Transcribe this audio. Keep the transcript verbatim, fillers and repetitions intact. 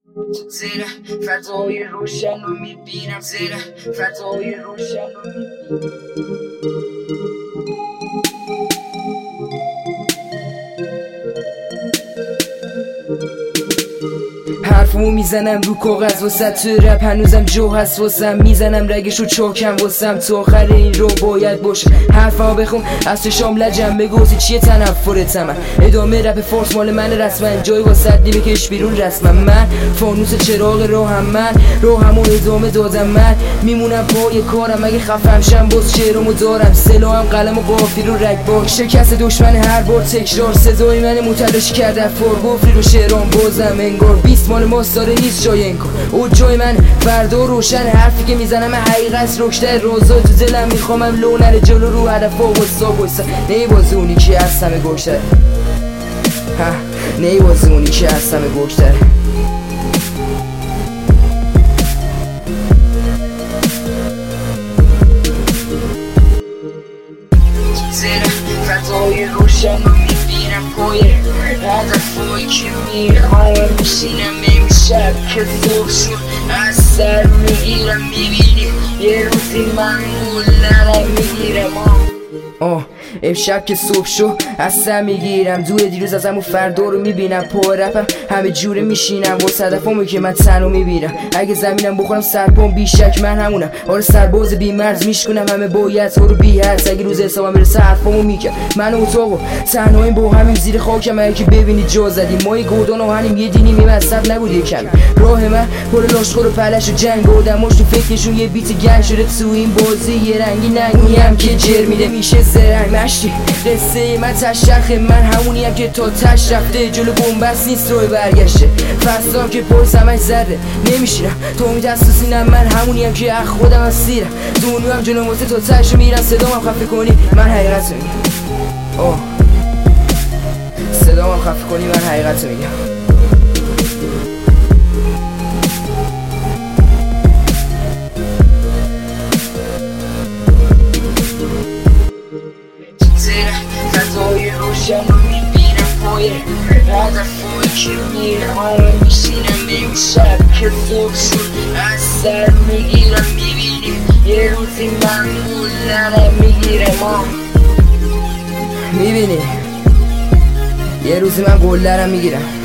زیر فضای روشن رو میبینم، زیر فضای روشن رو میبینم. حرفمو میزنم رو کاغذ واسه تو رپ، هنوزم جو هست واسم، میزنم رگشو چاکم واسم، تو آخر این رو باید باشه. حرفمو بخون از چشام لجم، بگوزی چیه تنفرتم، من ادامه رپ فارس مال من رسما، جای واسه دی بکش بیرون رسما، من فانوس چراغ راهم، من راهمو ادامه دادم، من میمونم پای کارم، اگه خفم شم باز شعرمو دارم، سلاحم قلم و قافی رو رگبار، شکست دشمن هر بار تکرار، صدای من متلاش کرده فور گفری رو شعرام بازم انگار، بیست مال ماست داره نیست جای انکار، او جای من فردا روشن، حرفی که میزنم حقیقت رکشته، روزا تو دلم میخوامم لو نره جلو رو هدف و غصا بایسته، نیبازه اونی که از همه گشتره، ها نیبازه اونی که از همه گشتره. زیر فضای روشن رو میبینم، پای هدفایی که میخوام میشینم، امشب که صبح شد از سر میگیرم، میبینی یه روزی من گلنرم میگیرم، آه امشب که صبح شو از سر میگیرم، دور دیروز ازم و فردا رو میبینم، پا رپم همه جوره میشینم واسه هدفامو که من تنو میبینم، اگه زمینم بخورم سرپام بیشک من همونم، آره سرباز بیمرز میشکنم همه باید تو رو بیهرس، اگه روز حسابم برسه حرفامو میکرد من اتاقو تنهاییم با همین زیر خاکم، اگه که ببینی جا زدیم ما یه گردان آهنیم، یه دینی میمصب نبود یکم، راه من پر لاشخور و پلش و جنگ، آدماش تو فکرشون یه بیت گنگ شده، تو این بازی یه رنگی ننگیم که جر میده میشه زرنگ مشتی، قصه من تشخه، من همونیم که تا تش رفته، جلو بومبست نیست روی برگشته، فستام که پر سمش زده نمیشیرم، تو امید از تو سینم، من همونیم که اخ خودم از سیرم، دونو هم جلو واسه تا تش رو میرم، صدام هم خفه کنی من حقیقت رو میگم، آه صدام هم خفه کنی من حقیقت رو میگم. فضای روشن رو میبینم، پای هدفایی که میخوام میشینم، امشب که صبح شد از سر میگیرم، میبینی یه روزی من گلنرم میگیرم، آه میبینی یه روزی من گلنرم میگیرم.